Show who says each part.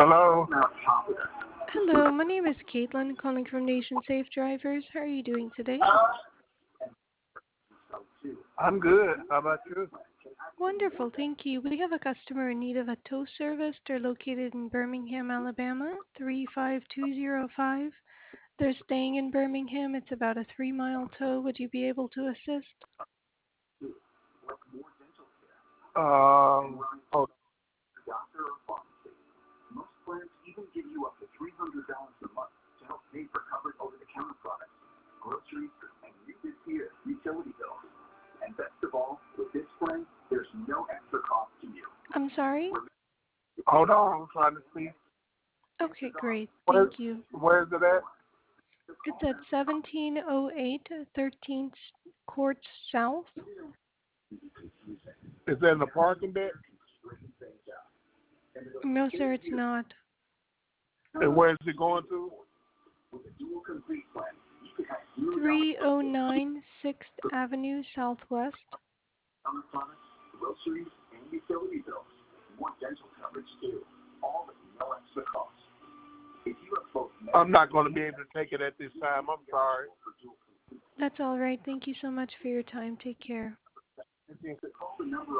Speaker 1: Hello.
Speaker 2: Hello, my name is Caitlin, calling from Nation Safe Drivers. How are you doing today?
Speaker 1: I'm good. How about you?
Speaker 2: Wonderful, thank you. We have a customer in need of a tow service. They're located in Birmingham, Alabama, 35205. They're staying in Birmingham. It's about a 3-mile tow. Would you be able to assist?
Speaker 1: Hold
Speaker 2: I'm sorry?
Speaker 1: hold on. I'm trying to see.
Speaker 2: Okay, great.
Speaker 1: Where,
Speaker 2: Thank you.
Speaker 1: where's it at?
Speaker 2: It's at 1708 13th Court South.
Speaker 1: Is that in the parking deck?
Speaker 2: No, sir, it's not.
Speaker 1: And where is it going to?
Speaker 2: 309 6th Avenue Southwest.
Speaker 1: I'm not going to be able to take it at this time. I'm sorry.
Speaker 2: That's all right. Thank you so much for your time. Take care.